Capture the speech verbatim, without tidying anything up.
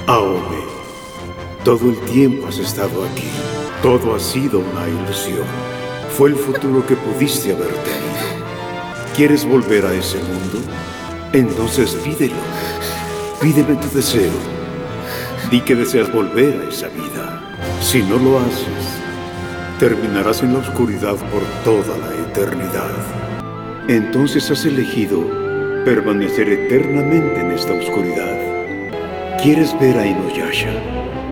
Aome, todo el tiempo has estado aquí. Todo ha sido una ilusión. Fue el futuro que pudiste haber tenido. ¿Quieres volver a ese mundo? Entonces pídelo. Pídeme tu deseo. Di que deseas volver a esa vida. Si no lo haces, terminarás en la oscuridad por toda la eternidad. Entonces has elegido permanecer eternamente en esta oscuridad. ¿Quieres ver a Inuyasha?